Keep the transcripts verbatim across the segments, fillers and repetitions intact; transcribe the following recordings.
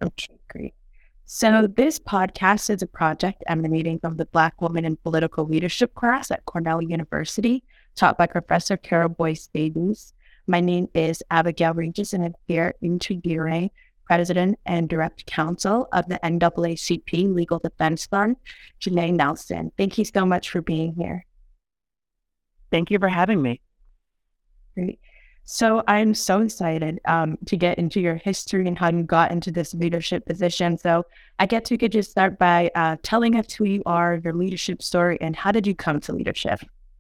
Okay, great. So this podcast is a project emanating from the Black Woman in Political Leadership class at Cornell University, taught by Professor Carol Boyce Davies. My name is Abigail Regis, and I'm here interviewing President and Direct Counsel of the N double A C P Legal Defense Fund, Janae Nelson. Thank you so much for being here. Thank you for having me. Great. So I'm so excited um, to get into your history and how you got into this leadership position. So I guess we could just start by uh, telling us who you are, your leadership story, and how did you come to leadership?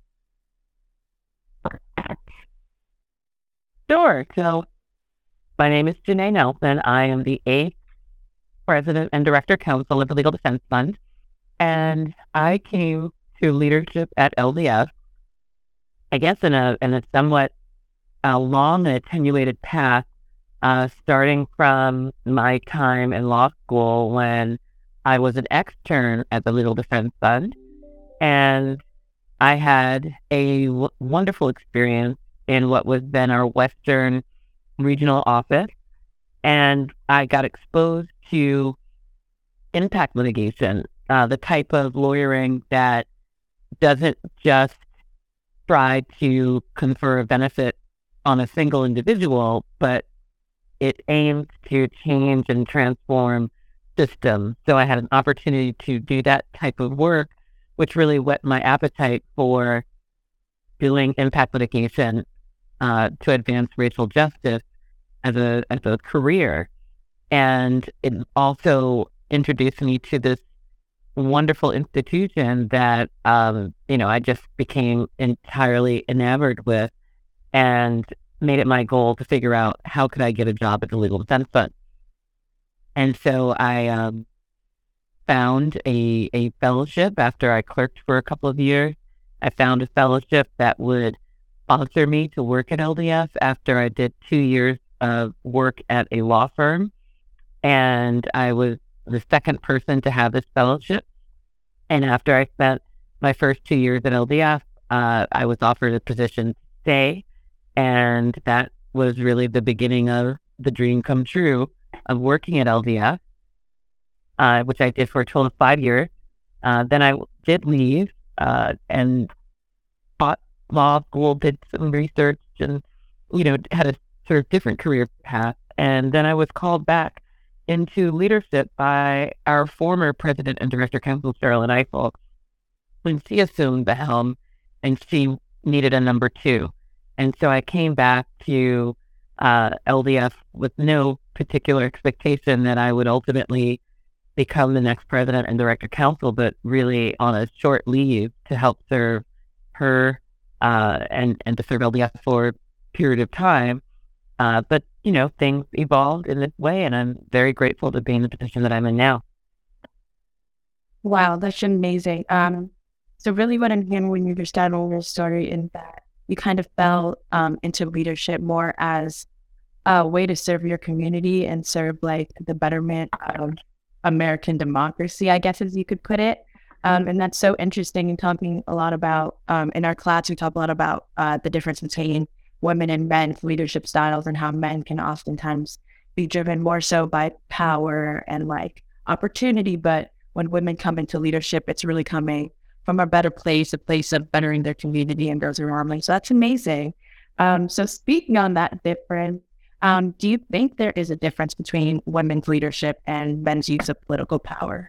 Sure. So my name is Janae Nelson. I am the eighth President and Director Counsel of the Legal Defense Fund. And I came to leadership at L D F, I guess in a in a somewhat a long and attenuated path, uh, starting from my time in law school when I was an extern at the Legal Defense Fund. And I had a w- wonderful experience in what was then our Western regional office. And I got exposed to impact litigation, uh, the type of lawyering that doesn't just try to confer a benefit on a single individual, but it aims to change and transform systems. So I had an opportunity to do that type of work, which really whet my appetite for doing impact litigation uh, to advance racial justice as a as a career. And it also introduced me to this wonderful institution that um, you know I just became entirely enamored with, and made it my goal to figure out how could I get a job at the Legal Defense Fund. And so I um, found a, a fellowship after I clerked for a couple of years. I found a fellowship that would sponsor me to work at L D F after I did two years of work at a law firm. And I was the second person to have this fellowship. And after I spent my first two years at L D F, uh, I was offered a position to stay. And that was really the beginning of the dream come true of working at L D F, uh, which I did for a total of five years. Uh, then I did leave uh, and taught law school, did some research, and you know had a sort of different career path. And then I was called back into leadership by our former President and Director Counsel, Sherilyn Ifill, when she assumed the helm and she needed a number two. And so I came back to uh, L D F with no particular expectation that I would ultimately become the next president and director counsel, but really on a short leave to help serve her uh, and, and to serve L D F for a period of time. Uh, but, you know, things evolved in this way, and I'm very grateful to be in the position that I'm in now. Wow, that's amazing. Um, so really what I'm hearing when you understand all your story is that you kind of fell um, into leadership more as a way to serve your community and serve like the betterment of American democracy, I guess, as you could put it. Um, and that's so interesting in talking a lot about, um, in our class, we talk a lot about uh, the difference between women and men's leadership styles and how men can oftentimes be driven more so by power and like opportunity. But when women come into leadership, it's really coming from a better place, a place of bettering their community and those around them. So that's amazing. Um, so speaking on that difference, um, do you think there is a difference between women's leadership and men's use of political power?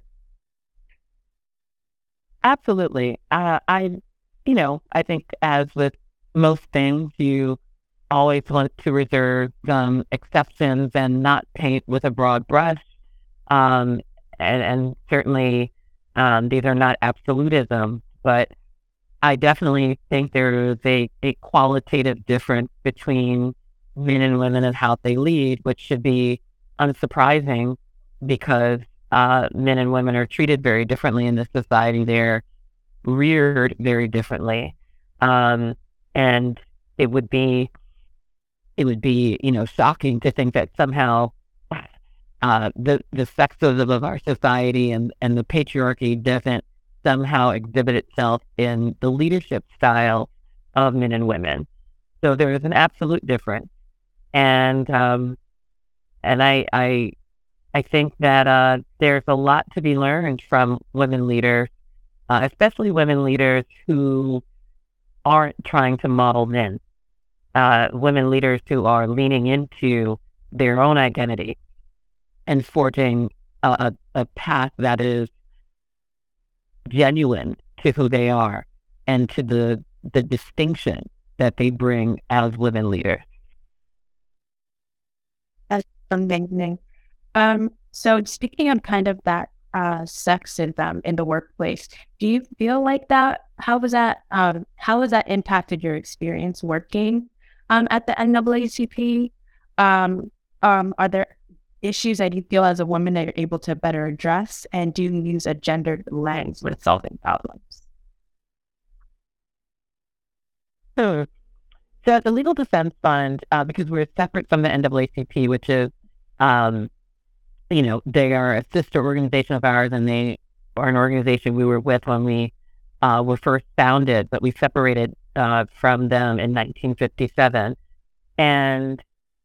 Absolutely. Uh, I, you know, I think as with most things, you always want to reserve some exceptions and not paint with a broad brush. Um, and, and certainly, Um, these are not absolutism, but I definitely think there is a, a qualitative difference between men and women and how they lead, which should be unsurprising because uh, men and women are treated very differently in this society. They're reared very differently. Um, and it would be, it would be, you know, shocking to think that somehow uh, the the sexism of our society and, and the patriarchy doesn't somehow exhibit itself in the leadership style of men and women. So there is an absolute difference, and um, and I I I think that uh, there's a lot to be learned from women leaders, uh, especially women leaders who aren't trying to model men, uh, women leaders who are leaning into their own identity and forging a, a, a path that is genuine to who they are and to the the distinction that they bring as women leaders. That's amazing. Um, so speaking of kind of that uh, sexism in the workplace, do you feel like that? How was that? Um, how has that impacted your experience working um, at the N double A C P? Um, um, are there issues that you feel as a woman that you're able to better address, and do you use a gendered lens when solving problems? So, so the Legal Defense Fund, uh, because we're separate from the N double A C P, which is um, you know, they are a sister organization of ours, and they are an organization we were with when we uh, were first founded, but we separated uh, from them in nineteen fifty-seven. And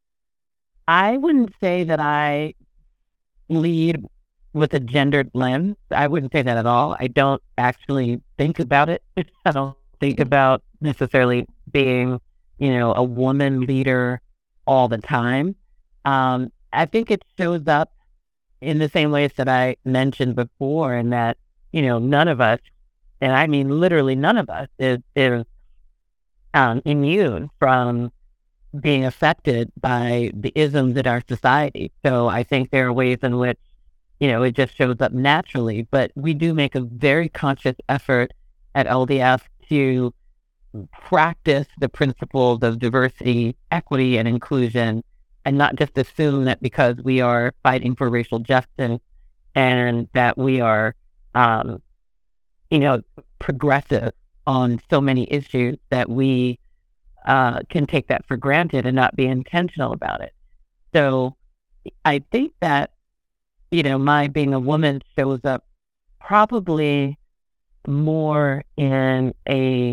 I wouldn't say that I lead with a gendered lens. I wouldn't say that at all. I don't actually think about it. I don't think about necessarily being, you know, a woman leader all the time. Um, I think it shows up in the same ways that I mentioned before, and that, you know, none of us, and I mean literally none of us, is, is um, immune from being affected by the isms in our society. So I think there are ways in which, you know, it just shows up naturally, but we do make a very conscious effort at L D F to practice the principles of diversity, equity, and inclusion, and not just assume that because we are fighting for racial justice and that we are, um, you know, progressive on so many issues, that we uh, can take that for granted and not be intentional about it. So I think that, you know, my being a woman shows up probably more in a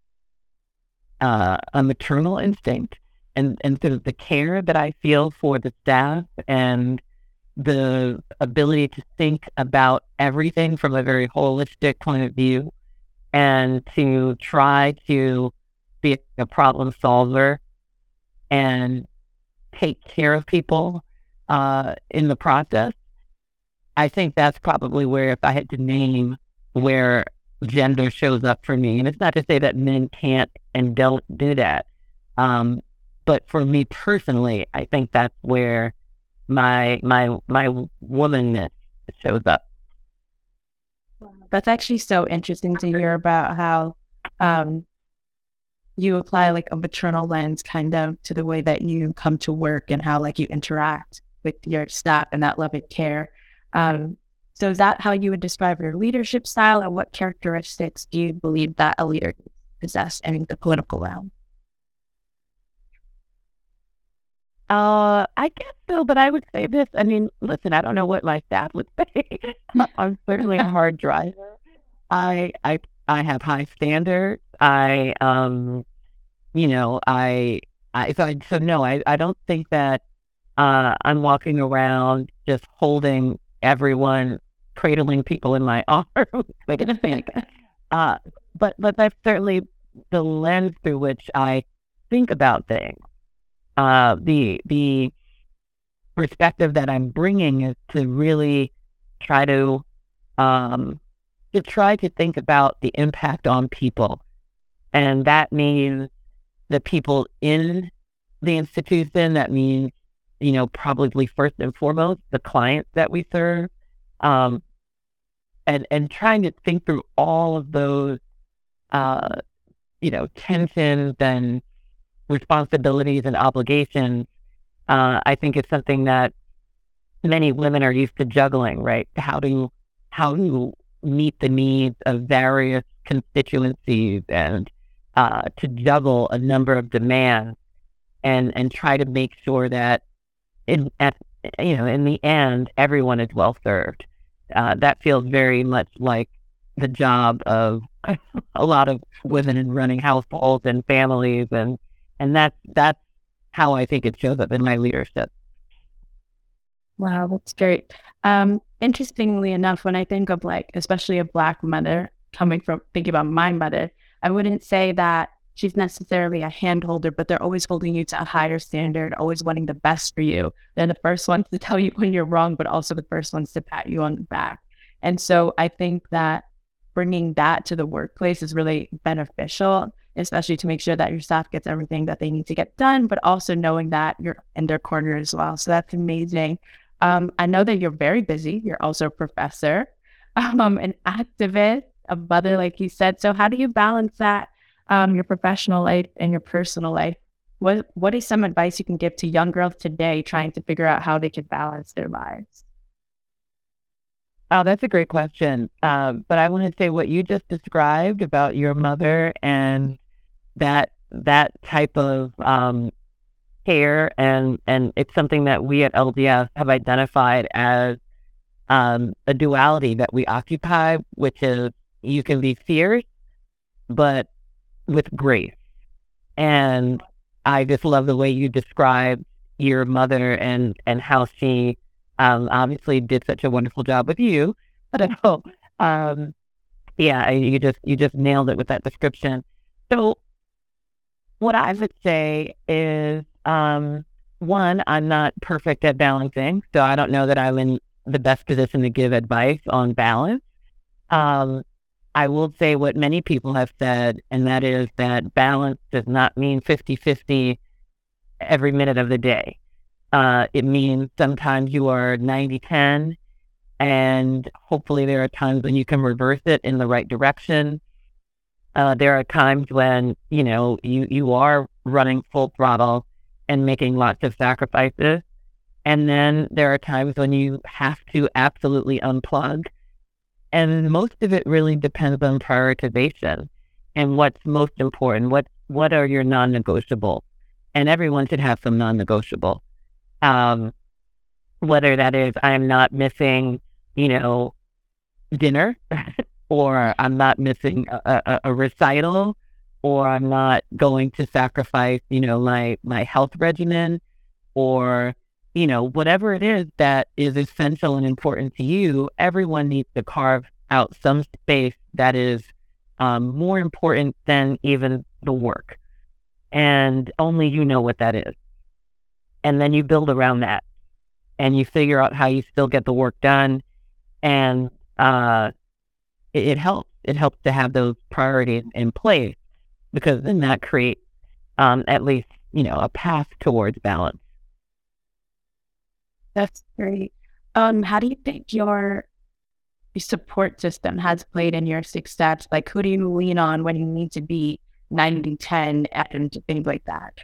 uh, a maternal instinct, and, and sort of the care that I feel for the staff, and the ability to think about everything from a very holistic point of view, and to try to be a problem solver and take care of people uh, in the process. I think that's probably where, if I had to name where gender shows up for me, and it's not to say that men can't and don't do that, um, but for me personally, I think that's where my my my womanness shows up. That's actually so interesting to hear about how um, you apply like a maternal lens kind of to the way that you come to work, and how like you interact with your staff and that love and care. Um, so is that how you would describe your leadership style, and what characteristics do you believe that a leader possess in the political realm? Uh, I guess so, but I would say this. I mean, listen, I don't know what my staff would say. I'm certainly a hard driver. I I I have high standards. I um, you know, I I so I, so no, I I don't think that uh I'm walking around just holding everyone, cradling people in my arms. Like a think. Uh, but but that's certainly the lens through which I think about things. Uh, the the perspective that I'm bringing is to really try to um, to try to think about the impact on people, and that means the people in the institution. That means, you know, probably first and foremost the clients that we serve, um, and and trying to think through all of those, uh, you know, tensions and responsibilities and obligations. uh, I think it's something that many women are used to juggling, right? How to how to meet the needs of various constituencies, and uh, to juggle a number of demands, and and try to make sure that in at you know in the end everyone is well served. Uh, that feels very much like the job of a lot of women in running households and families, and and that's that's how I think it shows up in my leadership. Wow, that's great. Um, interestingly enough, when I think of like, especially a Black mother coming from thinking about my mother, I wouldn't say that she's necessarily a hand holder, but they're always holding you to a higher standard, always wanting the best for you. They're the first ones to tell you when you're wrong, but also the first ones to pat you on the back. And so I think that bringing that to the workplace is really beneficial, especially to make sure that your staff gets everything that they need to get done, but also knowing that you're in their corner as well. So that's amazing. Um, I know that you're very busy. You're also a professor, um, an activist, a mother, like you said. So how do you balance that, um, your professional life and your personal life? What What is some advice you can give to young girls today trying to figure out how they can balance their lives? Oh, that's a great question. Um, but I want to say what you just described about your mother and that that type of um, care, and and it's something that we at L D S have identified as um, a duality that we occupy, which is you can be fierce, but with grace. And I just love the way you described your mother and and how she um, obviously did such a wonderful job with you. So, um, yeah, you just you just nailed it with that description. So, what I would say is, um, one, I'm not perfect at balancing, so I don't know that I'm in the best position to give advice on balance. Um, I will say what many people have said, and that is that balance does not mean fifty-fifty every minute of the day. Uh, it means sometimes you are ninety-ten, and hopefully there are times when you can reverse it in the right direction. Uh, there are times when, you know, you, you are running full throttle and making lots of sacrifices. And then there are times when you have to absolutely unplug. And most of it really depends on prioritization and what's most important. What what are your non-negotiables? And everyone should have some non-negotiable. Um, whether that is I am not missing, you know, dinner, or I'm not missing a, a, a recital, or I'm not going to sacrifice, you know, my my health regimen, or you know, whatever it is that is essential and important to you. Everyone needs to carve out some space that is um, more important than even the work, and only you know what that is. And then you build around that, and you figure out how you still get the work done, and uh, it, it helps. It helps to have those priorities in place, because then that creates um, at least, you know, a path towards balance. That's great. Um, how do you think your support system has played in your success? Like, who do you lean on when you need to be ninety ten and things like that?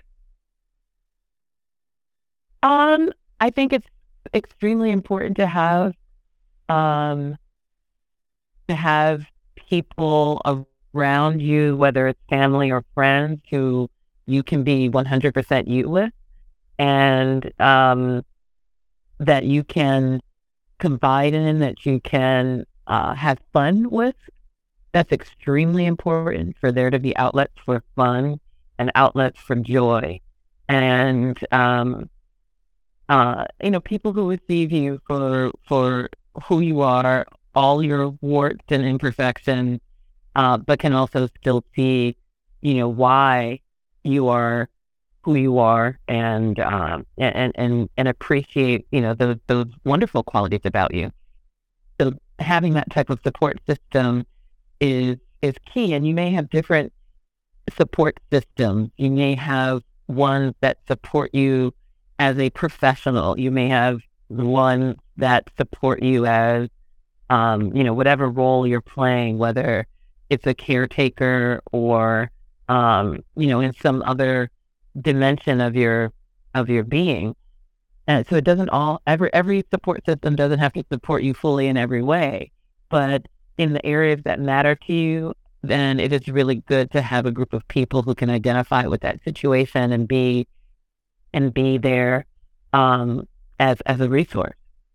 Um, I think it's extremely important to have um, to have people around you, whether it's family or friends, who you can be one hundred percent you with, and um, that you can confide in, that you can uh, have fun with. That's extremely important, for there to be outlets for fun and outlets for joy. And, um, uh, you know, people who receive you for, for who you are, all your warts and imperfections, uh, but can also still see, you know, why you are who you are, and um, and and and appreciate, you know, those those wonderful qualities about you. So having that type of support system is is key. And you may have different support systems. You may have ones that support you as a professional. You may have ones that support you as um, you know, whatever role you're playing, whether it's a caretaker or um, you know, in some other dimension of your of your being. And so it doesn't all every every support system doesn't have to support you fully in every way, but in the areas that matter to you, then it is really good to have a group of people who can identify with that situation and be and be there um, as as a resource.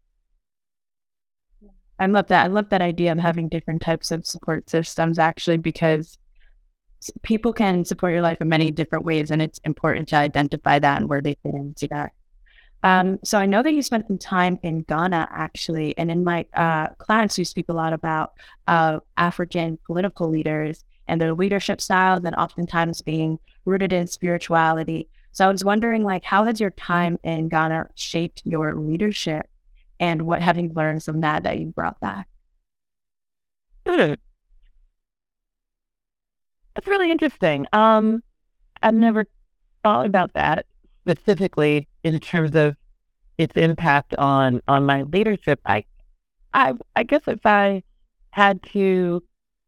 I love that. I love that idea of having different types of support systems, actually, because people can support your life in many different ways, and it's important to identify that and where they fit into that. Um, so I know that you spent some time in Ghana, actually, and in my uh, class, we speak a lot about uh, African political leaders and their leadership styles, and oftentimes being rooted in spirituality. So I was wondering, like, how has your time in Ghana shaped your leadership, and what have you learned from that that you brought back? Hmm, That's really interesting. Um, I've never thought about that specifically in terms of its impact on on my leadership. I I I guess if I had to,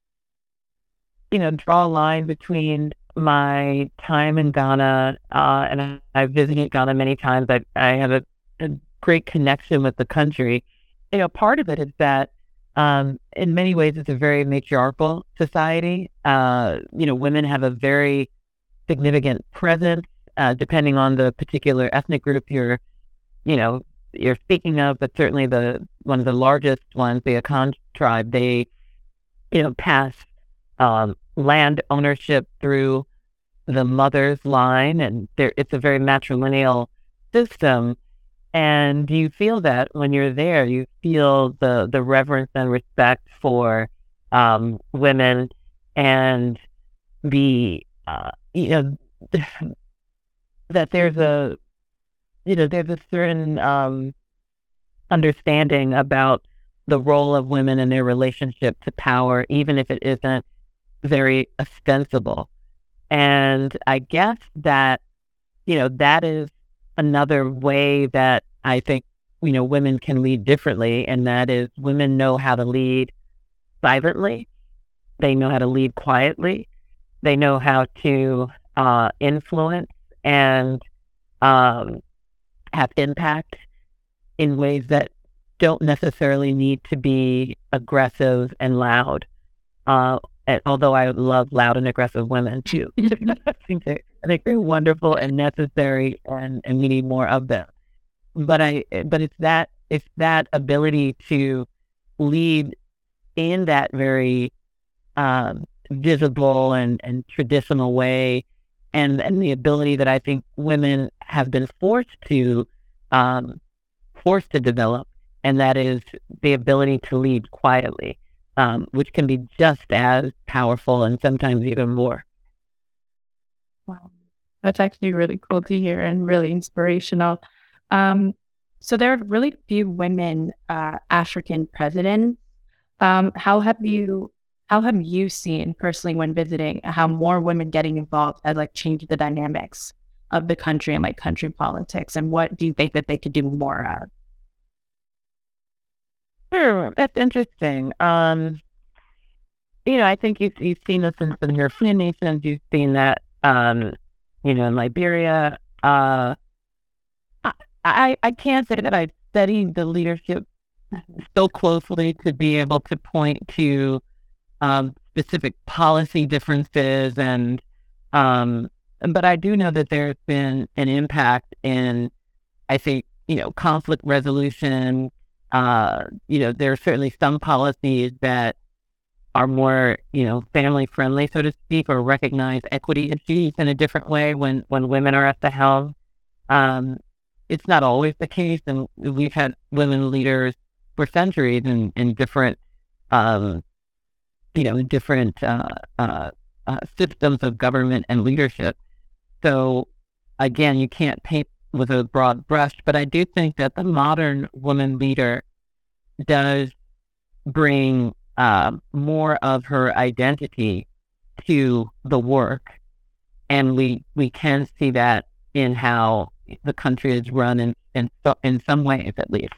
you know, draw a line between my time in Ghana, uh, and I, I've visited Ghana many times. I I have a, a great connection with the country. You know, part of it is that um, in many ways it's a very matriarchal society. Uh, you know, women have a very significant presence, uh, depending on the particular ethnic group you're, you know, you're speaking of. But certainly the one of the largest ones, the Akan tribe, they, you know, pass um, land ownership through the mother's line, and there it's a very matrilineal system. And you feel that when you're there, you feel the the reverence and respect for um, women, and the uh, you know that there's a you know there's a certain um, understanding about the role of women and their relationship to power, even if it isn't very ostensible. And I guess that, you know, that is another way that I think, you know, women can lead differently. And that is, women know how to lead silently. They know how to lead quietly. They know how to uh, influence and um, have impact in ways that don't necessarily need to be aggressive and loud. Uh, and although I love loud and aggressive women too, I think they, I think they're wonderful and necessary, and, and we need more of them. But I, but it's that it's that ability to lead in that very um, visible and, and traditional way, and and the ability that I think women have been forced to um, forced to develop, and that is the ability to lead quietly, um, which can be just as powerful and sometimes even more. Wow. That's actually really cool to hear and really inspirational. Um, so there are really few women uh, African presidents. Um, how have you how have you seen personally when visiting how more women getting involved has like changed the dynamics of the country and like country politics? And what do you think that they could do more of? Sure, that's interesting. Um, you know, I think you've, you've seen this in some European nations. You've seen that, um, you know, in Liberia. Uh, I, I, I can't say that I've studied the leadership so closely to be able to point to um, specific policy differences, and um, but I do know that there's been an impact in, I think, you know, conflict resolution. Uh, you know, there are certainly some policies that are more, you know, family friendly, so to speak, or recognize equity issues in a different way when, when women are at the helm. Um, it's not always the case, and we've had women leaders for centuries in, in different, um, you know, in different uh, uh, uh, systems of government and leadership. So again, you can't paint with a broad brush, but I do think that the modern woman leader does bring uh, more of her identity to the work, and we we can see that in how the country is run in in, so, in some ways, at least.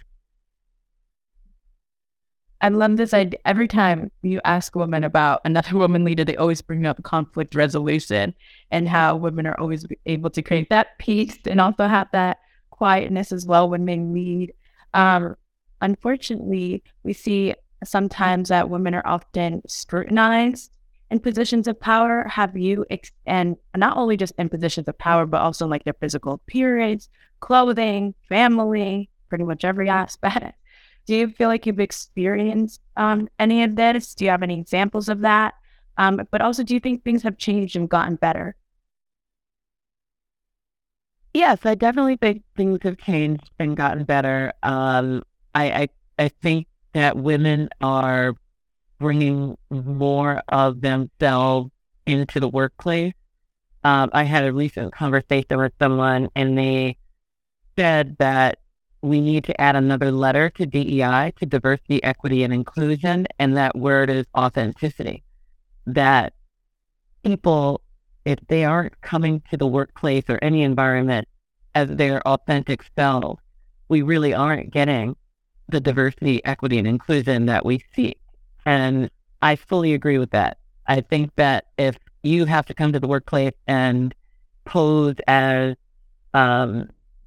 I love this idea. Every time you ask a woman about another woman leader, they always bring up conflict resolution and how women are always able to create that peace and also have that quietness as well when they lead. Um, unfortunately, we see sometimes that women are often scrutinized in positions of power. Have you, ex- and not only just in positions of power, but also like their physical appearance, clothing, family, pretty much every aspect. Do you feel like you've experienced um, any of this? Do you have any examples of that? Um, but also, do you think things have changed and gotten better? Yes, I definitely think things have changed and gotten better. Um, I, I I think that women are bringing more of themselves into the workplace. Um, I had a recent conversation with someone, and they said that we need to add another letter to D E I, to diversity, equity, and inclusion, and that word is authenticity. That people, if they aren't coming to the workplace or any environment as their authentic selves, we really aren't getting the diversity, equity, and inclusion that we seek. And I fully agree with that. I think that if you have to come to the workplace and pose as, um,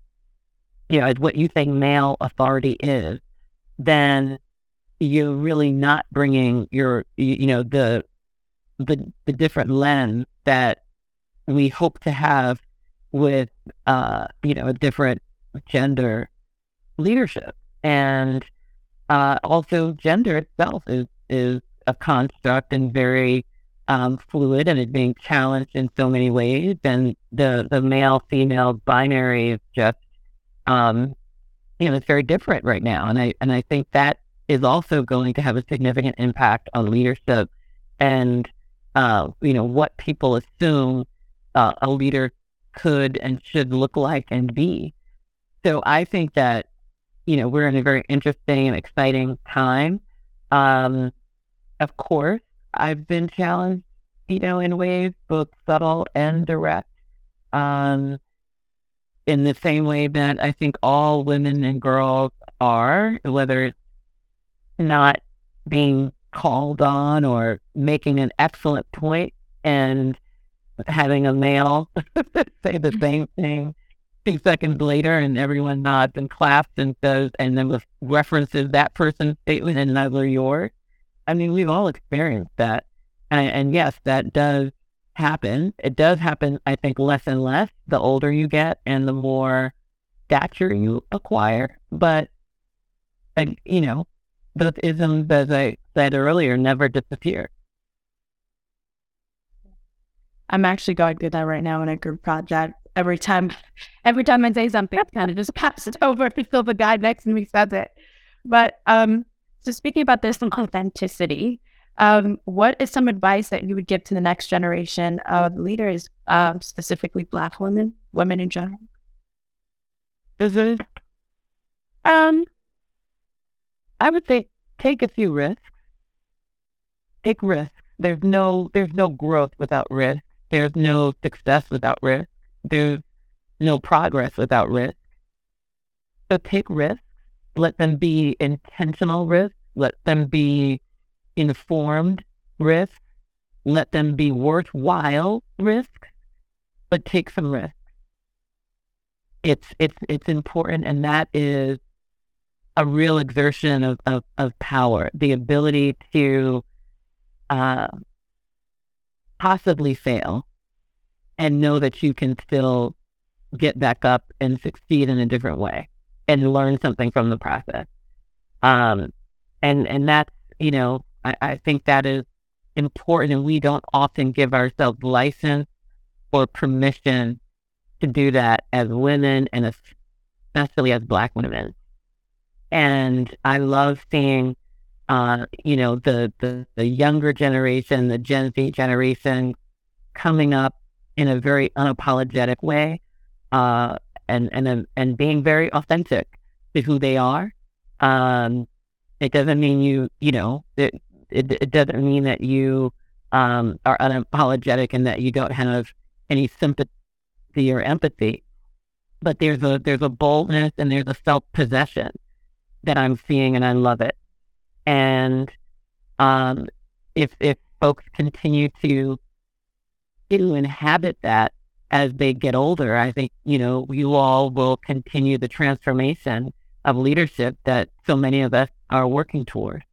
you know, as what you think male authority is, then you're really not bringing your, you, you know, the, the, the different lens that we hope to have with, uh, you know, a different gender leadership. And uh, also gender itself is, is a construct and very um, fluid, and it's being challenged in so many ways. And the, the male female binary is just, um, you know, it's very different right now. And I, and I think that is also going to have a significant impact on leadership and, uh, you know, what people assume uh, a leader could and should look like and be. So I think that, you know, we're in a very interesting and exciting time. Um, of course, I've been challenged, you know, in ways both subtle and direct, um, in the same way that I think all women and girls are, whether it's not being called on or making an excellent point and having a male say the same thing two seconds later, and everyone nods and claps and says, and then references that person's statement and neither yours. I mean, we've all experienced that. And, and yes, that does happen. It does happen, I think, less and less the older you get and the more stature you acquire. But, like, you know, those isms, as I said earlier, never disappear. I'm actually going through that right now in a group project. Every time, every time I say something, I kind of just pass it over until the guy next to me says it. But um, so speaking about this authenticity, um, what is some advice that you would give to the next generation of leaders, um, specifically Black women, women in general? Is it? Um, I would say take a few risks. Take risks. There's no, there's no growth without risk. There's no success without risk. There's no progress without risk. So take risks. Let them be intentional risks. Let them be informed risks. Let them be worthwhile risks, but take some risks. It's it's it's important, and that is a real exertion of of, of power, the ability to uh, possibly fail and know that you can still get back up and succeed in a different way and learn something from the process. Um, and and that's, you know, I, I think that is important, and we don't often give ourselves license or permission to do that as women, and especially as Black women. And I love seeing, uh, you know, the, the, the younger generation, the Gen Z generation coming up in a very unapologetic way, uh, and, and, and being very authentic to who they are. Um, it doesn't mean you, you know, it, it, it doesn't mean that you um, are unapologetic and that you don't have any sympathy or empathy, but there's a, there's a boldness and there's a self-possession that I'm seeing, and I love it. And um, if if folks continue to to inhabit that as they get older, I think, you know, you all will continue the transformation of leadership that so many of us are working toward.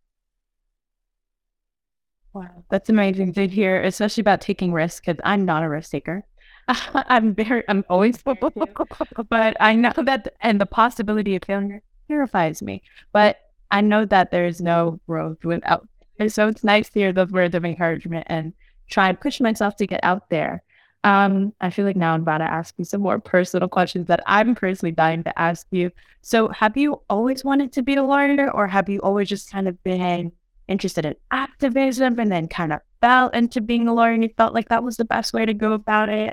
Wow, that's amazing to hear, especially about taking risks, because I'm not a risk taker. I'm very, I'm always, but I know that, and the possibility of failure terrifies me. But I know that there is no growth without. And so it's nice to hear those words of encouragement and try and push myself to get out there. Um, I feel like now I'm about to ask you some more personal questions that I'm personally dying to ask you. So, have you always wanted to be a lawyer, or have you always just kind of been interested in activism and then kind of fell into being a lawyer and you felt like that was the best way to go about it?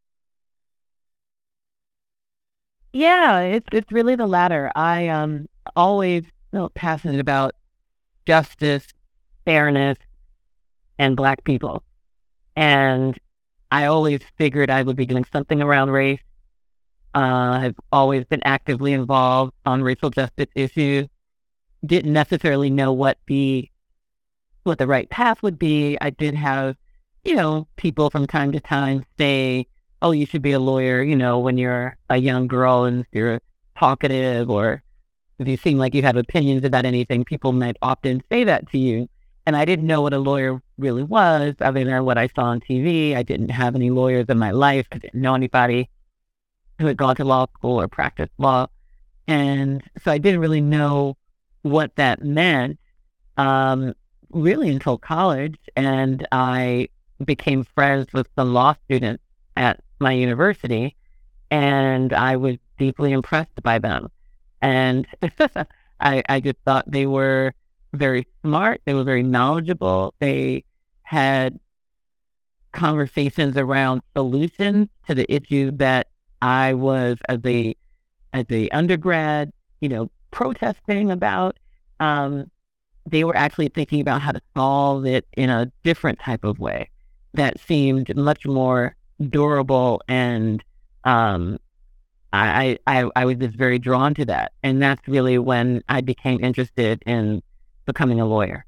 Yeah, it's it's really the latter. I um always felt passionate about justice, fairness, and Black people, and I always figured I would be doing something around race. Uh, I've always been actively involved on racial justice issues. Didn't necessarily know what the what the right path would be. I did have, you know, people from time to time say, "Oh, you should be a lawyer," you know, when you're a young girl and you're talkative, or if you seem like you have opinions about anything, people might often say that to you. And I didn't know what a lawyer really was, other than what I saw on T V. I didn't have any lawyers in my life. I didn't know anybody who had gone to law school or practiced law. And so I didn't really know what that meant, um, really until college. And I became friends with some law students at my university, and I was deeply impressed by them. And I, I just thought they were very smart. They were very knowledgeable. They had conversations around solutions to the issues that I was, as a as a undergrad, you know, protesting about. Um, they were actually thinking about how to solve it in a different type of way that seemed much more durable, and um, I, I I was just very drawn to that, and that's really when I became interested in becoming a lawyer.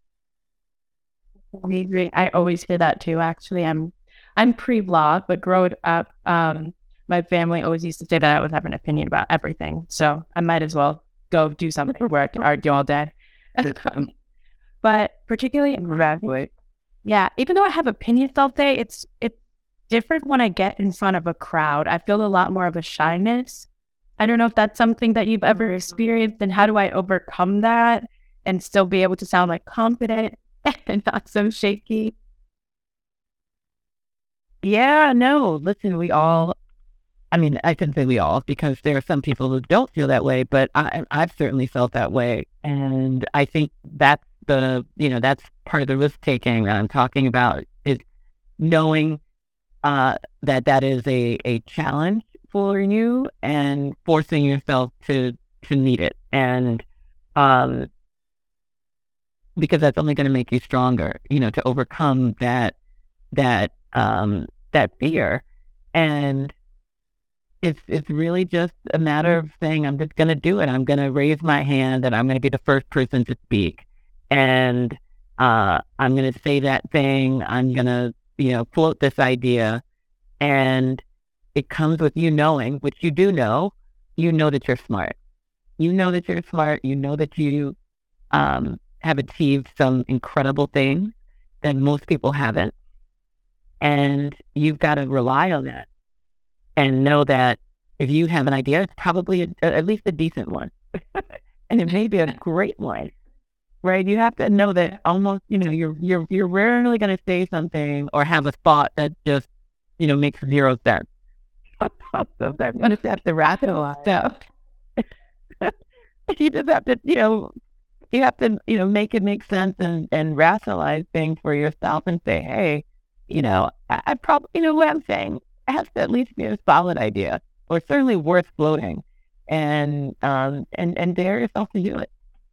I agree. I always hear that too. Actually, I'm I'm pre-law, but growing up, um, my family always used to say that I would have an opinion about everything. So I might as well go do something where I can argue all day. Um, but particularly, Exactly. yeah, even though I have opinions all day, it's it's different when I get in front of a crowd. I feel a lot more of a shyness. I don't know if that's something that you've ever experienced, and how do I overcome that and still be able to sound like confident and not so shaky? Yeah, no, listen, we all, I mean, I shouldn't say we all, because there are some people who don't feel that way, but I, I've certainly felt that way. And I think that's the, you know, that's part of the risk taking that I'm talking about, is knowing uh, that that is a, a challenge for you, and forcing yourself to, to meet it. And um, because that's only going to make you stronger, you know, to overcome that, that, um, that fear. And It's it's really just a matter of saying, I'm just going to do it. I'm going to raise my hand, and I'm going to be the first person to speak. And uh, I'm going to say that thing. I'm going to, you know, float this idea. And it comes with you knowing, which you do know, you know that you're smart. You know that you're smart. You know that you um, have achieved some incredible things that most people haven't. And you've got to rely on that, and know that if you have an idea, it's probably a, at least a decent one. And it may be a great one, right? You have to know that almost, you know, you're you're you're rarely going to say something or have a thought that just, you know, makes zero sense. Sometimes you just have to rationalize stuff. You just have to, you know, you have to, you know, make it make sense, and, and rationalize things for yourself, and say, hey, you know, I, I probably, you know, what I'm saying has to at least be a solid idea, or certainly worth floating, and um and and dare yourself to do it.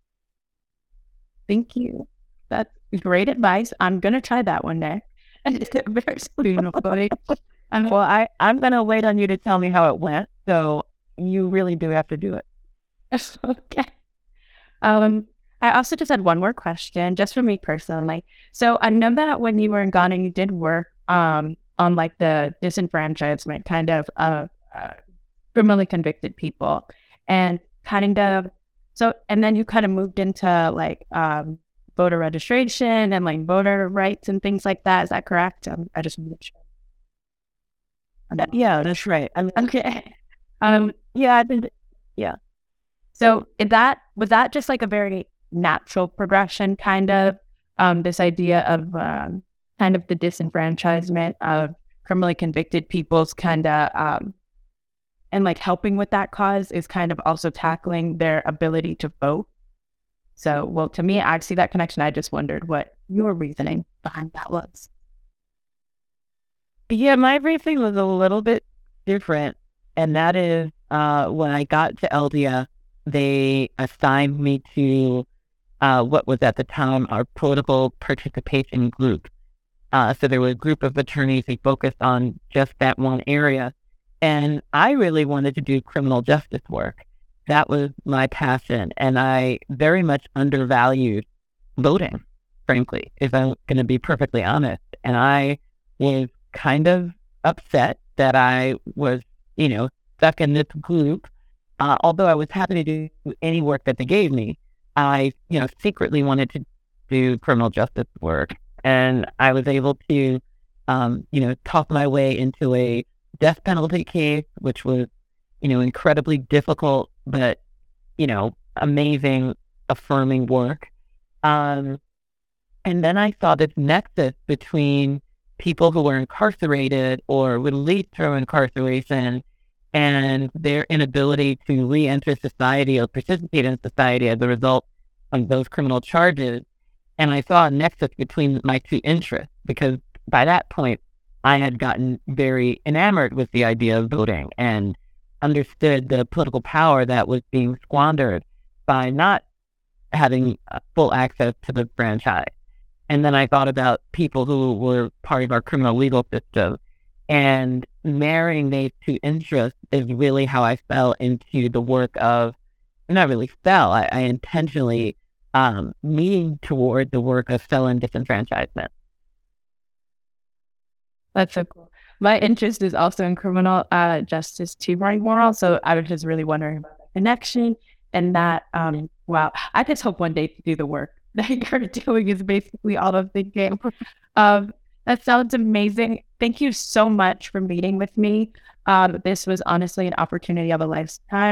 Thank you. That's great advice. I'm gonna try that one day. Very beautifully. And well, I I'm gonna wait on you to tell me how it went. So you really do have to do it. Okay. Um, I also just had one more question, just for me personally. So I know that when you were in Ghana, you did work um on like the disenfranchisement kind of uh, uh criminally convicted people, and kind of so, and then you kind of moved into like um voter registration and like voter rights and things like that. Is that correct? Um, I just want to make sure. Uh, Yeah, that's right. I mean, Okay. Um, yeah, I think, yeah. so is that was that just like a very natural progression, kind of um, this idea of um, kind of the disenfranchisement of criminally convicted people's kind of, um, and like helping with that cause is kind of also tackling their ability to vote. So, well, to me, I see that connection. I just wondered what your reasoning behind that was. Yeah, my briefing was a little bit different. And that is uh, when I got to L D S, they assigned me to uh, what was at the time our political participation group. Uh, so there was a group of attorneys who focused on just that one area. And I really wanted to do criminal justice work. That was my passion. And I very much undervalued voting, frankly, if I'm going to be perfectly honest. And I was kind of upset that I was, you know, stuck in this group. Uh, although I was happy to do any work that they gave me, I, you know, secretly wanted to do criminal justice work. And I was able to, um, you know, talk my way into a death penalty case, which was, you know, incredibly difficult, but, you know, amazing, affirming work. Um, and then I saw this nexus between people who were incarcerated or released from incarceration and their inability to re-enter society or participate in society as a result of those criminal charges. And I saw a nexus between my two interests because by that point, I had gotten very enamored with the idea of voting and understood the political power that was being squandered by not having full access to the franchise. And then I thought about people who were part of our criminal legal system, and marrying these two interests is really how I fell into the work of, not really fell, I, I intentionally um, leaned toward the work of felon disenfranchisement. That's so cool. My interest is also in criminal uh, justice too, right, moral. So I was just really wondering about the connection and that, um, wow, I just hope one day to do the work that you're doing is basically all of the game. Um, that sounds amazing. Thank you so much for meeting with me. Um, this was honestly an opportunity of a lifetime.